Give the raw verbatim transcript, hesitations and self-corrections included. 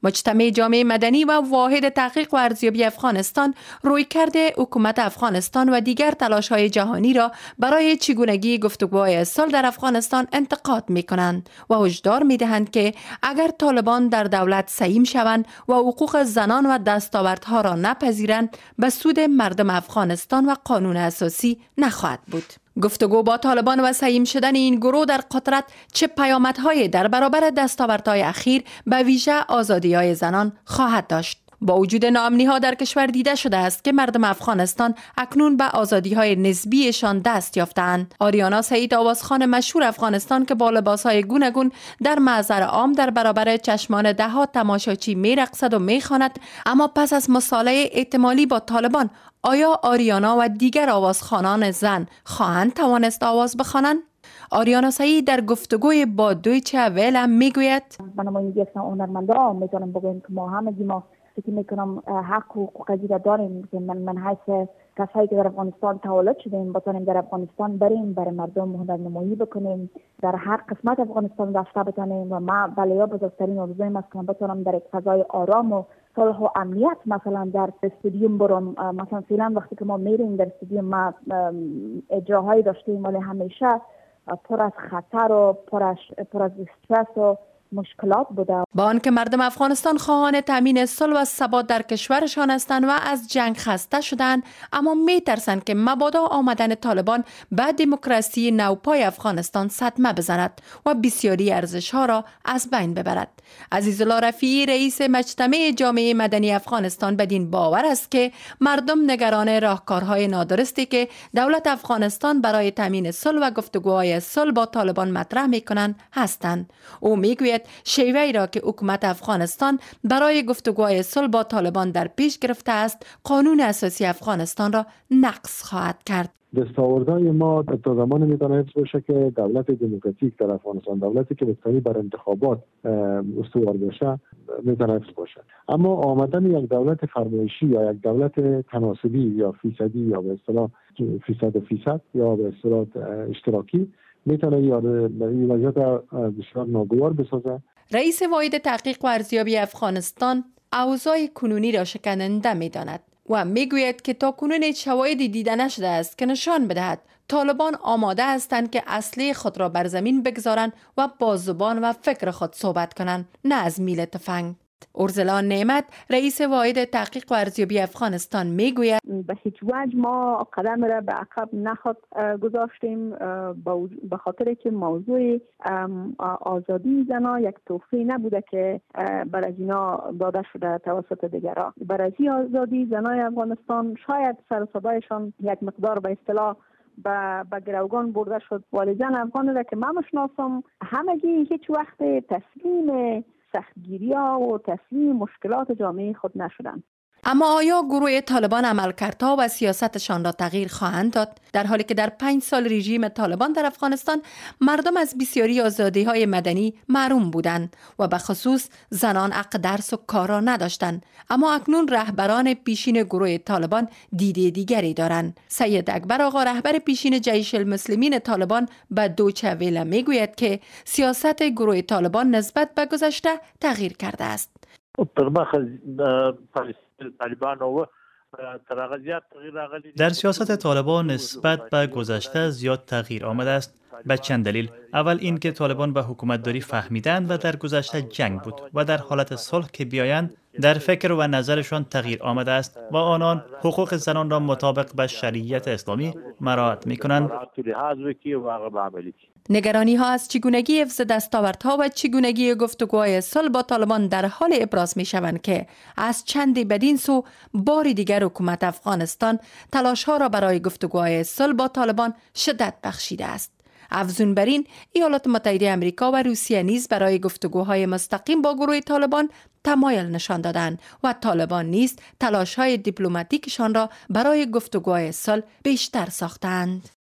مجتمع جامعه مدنی و واحد تحقیق و ارزیابی افغانستان رویکرد حکومت افغانستان و دیگر تلاش‌های جهانی را برای چگونگی گفتگوهای صلح در افغانستان انتقاد می‌کنند و هشدار می‌دهند که اگر طالبان در دولت سهیم شوند و حقوق زنان و دستاوردها را نپذیرند، به سود مردم افغانستان و قانون اساسی نخواهد بود. گفتگو با طالبان و سهیم شدن این گروه در قطرت چه پیامدهای در برابر دستاوردهای اخیر به ویژه آزادی‌های زنان خواهد داشت؟ با وجود ناامنی‌ها در کشور دیده شده است که مردم افغانستان اکنون به آزادی‌های نسبیشان دست یافته‌اند. آریانا سعید، آوازخوان مشهور افغانستان که با لباس‌های گوناگون در محضر عام در برابر چشمان ده‌ها تماشاچی می‌رقصد و می‌خواند، اما پس از مصالحه احتمالی با طالبان، آیا آریانا و دیگر آوازخوانان زن خواهند توانست آواز بخوانند؟ آریانا سعید در گفتگوی با دویچه وله میگوید: من ما یک هنرمنده میتونم بگم که ما همگی ما فکر میکنم حق و حقوقی را داریم که من من حیث کسایی که در افغانستان تولد شدیم بتونیم در افغانستان بریم برای مردم هنرنمایی بکنیم، در هر قسمت افغانستان دسته بتونیم و ما بله بزرگترین آرزویم است که بتونم در یک فضای آرام و صلح و امنیت مثلا در استادیوم برم. مثلا فعلا وقتی که ما میریم در استادیوم ما اجراهایی داشتیم ولی همیشه پر از خطر و پر از پر از استرس و مشکلات بوده. با آنکه مردم افغانستان خواهان تامین صلح و ثبات در کشورشان هستند و از جنگ خسته شدند، اما میترسند که مبادا آمدن طالبان به دموکراسی نوپای افغانستان صدمه بزند و بسیاری ارزش‌ها را از بین ببرد. عزیزالله رفیعی، رئیس مجتمع جامعه مدنی افغانستان، بدین باور است که مردم نگران راهکارهای نادرستی که دولت افغانستان برای تامین صلح و گفتگوهای صلح با طالبان مطرح می‌کنند هستند. او میگوید شیوه‌ای را که حکومت افغانستان برای گفتگوهای صلح با طالبان در پیش گرفته است، قانون اساسی افغانستان را نقض خواهد کرد. دستاوردهای ما تا زمان میتونه حفظ باشه که دولت دموکراتیک در افغانستان، دولتی که مبتنی بر انتخابات استوار باشه، میتونه حفظ باشه. اما آمدن یک دولت فرمایشی یا یک دولت تناسبی یا فیصدی یا به اصطلاح فیصد فیصد یا به اصطلاح اشتراکی میتونه این وضعیت بسیار ناگوار بسازه. رئیس واحد تحقیق و ارزیابی افغانستان اوضاع کنونی را شکننده می‌داند و میگوید که تا کنون هیچ شواهدی دیده نشده است که نشان بدهد طالبان آماده هستند که اسلحه خود را بر زمین بگذارند و با زبان و فکر خود صحبت کنند، نه از میل تفنگ. ارزلان نعمت، رئیس واحد تحقیق و ارزیابی افغانستان، میگوید: به هیچ وجه ما قدم را به عقب نخود گذاشتیم، به خاطر که موضوع آزادی زنان یک تحفه نبوده که بر از اینا داده شده توسط دیگران. بر از این آزادی زنان افغانستان شاید سر و صدایشان یک مقدار به اصطلاح به به گروگان برده شد، ولی زن افغانی را که من میشناسم همگی هیچ وقت تسلیم سختگیری‌ها و تسلیم مشکلات جامعه خود نشدند. اما آیا گروه طالبان عملکردها و سیاستشان را تغییر خواهند داد؟ در حالی که در پنج سال رژیم طالبان در افغانستان مردم از بسیاری آزادی‌های مدنی محروم بودند و به خصوص زنان حق درس و کار را نداشتند، اما اکنون رهبران پیشین گروه طالبان دیده دیگری دارند. سید اکبر آقا، رهبر پیشین جیش المسلمین طالبان، به دویچه وله میگوید که سیاست گروه طالبان نسبت به گذشته تغییر کرده است. در سیاست طالبان نسبت به گذشته زیاد تغییر آمده است. به چند دلیل. اول این که طالبان به حکومتداری فهمیدند و در گذشته جنگ بود و در حالت صلح که بیایند در فکر و نظرشان تغییر آمده است و آنان حقوق زنان را مطابق به شریعت اسلامی مراعات می‌کنند. نگرانی ها از چگونگی حفظ دستاوردها و چگونگی گفتگوهای صلح با طالبان در حال ابراز می شوند که از چندی بدین سو بار دیگر حکومت افغانستان تلاش ها را برای گفتگوهای صلح با طالبان شدت بخشیده است. افزون بر این، ایالات متحده آمریکا و روسیه نیز برای گفتگوهای مستقیم با گروه طالبان تمایل نشان دادند و طالبان نیز تلاش های دیپلماتیکشان را برای گفتگوهای صلح بیشتر ساختند.